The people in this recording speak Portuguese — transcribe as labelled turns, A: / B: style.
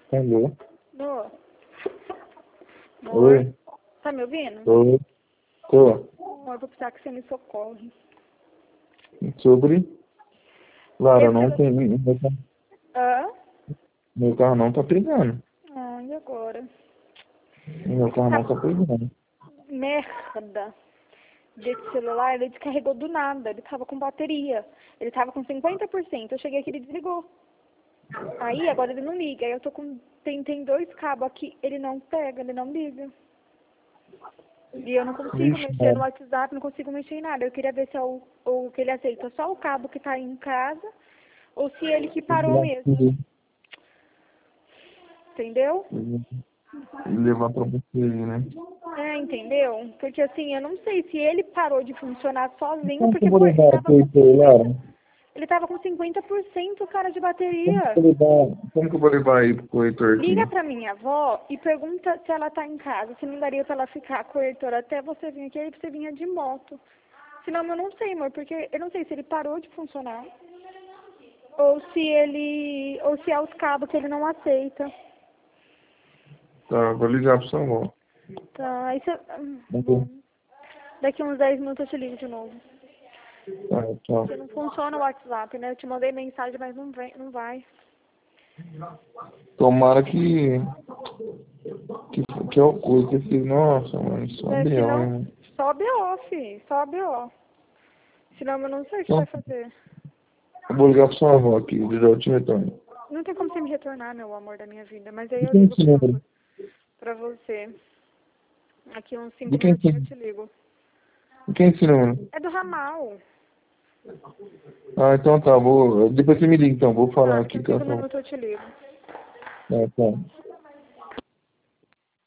A: Alô?
B: Amor.
A: Oi?
B: Tá me ouvindo?
A: Oi? Tô.
B: Amor, eu vou precisar que você me socorre.
A: Sobre? Lara, não
B: Esse-
A: tem...
B: Hã?
A: Meu carro não tá pegando.
B: E agora?
A: Meu carro não tá pegando.
B: Merda. Desse celular, ele descarregou do nada. Ele tava com bateria. Ele tava com 50%. Eu cheguei aqui e ele desligou. Aí, agora ele não liga. Aí eu tô com... Tem 2 cabos aqui. Ele não pega, ele não liga. E eu não consigo
A: Vixe,
B: mexer no
A: Lara.
B: WhatsApp, não consigo mexer em nada. Eu queria ver se é o que ele aceita só o cabo que tá aí em casa ou se ele que parou mesmo. Entendeu?
A: Levar pra você aí, né?
B: Entendeu? Porque assim, eu não sei se ele parou de funcionar sozinho,
A: Como que eu
B: porque,
A: vou
B: pô,
A: levar pro Heitor, Lara?
B: ele tava com 50%, cara, de
A: Como que
B: bateria.
A: eu vou levar, como que eu vou levar aí pro Heitor aqui?
B: Liga pra minha avó e pergunta se ela tá em casa, se não daria pra ela ficar com o Heitor até você vir aqui, aí você vinha de moto. Senão eu não sei, amor, porque eu não sei se ele parou de funcionar ou se é os cabos que ele não aceita.
A: Tá, vou ligar pro sua avó.
B: Tá, aí você...
A: Ok.
B: Bom, daqui uns 10 minutos eu te ligo de novo.
A: Tá, tchau.
B: Porque não funciona o WhatsApp, né? Eu te mandei mensagem, mas não vem, não vai.
A: Tomara que eu cuide desse... Nossa, mano, só
B: É,
A: B.O.,
B: senão,
A: hein?
B: sobe ó, fi. Sobe ó. Senão eu não sei o que você
A: Então,
B: vai fazer.
A: eu vou ligar pra sua avó aqui, eu te retorno.
B: Não tem como você me retornar, meu amor da minha vida. Mas aí
A: De
B: eu
A: quem é
B: ligo
A: esse número?
B: pra você. Aqui uns 5
A: De quem é
B: minutinhos
A: esse,
B: eu te ligo.
A: de quem é esse número?
B: É do ramal.
A: Ah, então tá, depois você me liga então, vou falar
B: Tá, daqui
A: aqui
B: uns
A: com a
B: 5
A: sua avó.
B: minutos eu te ligo.
A: Tá, tá.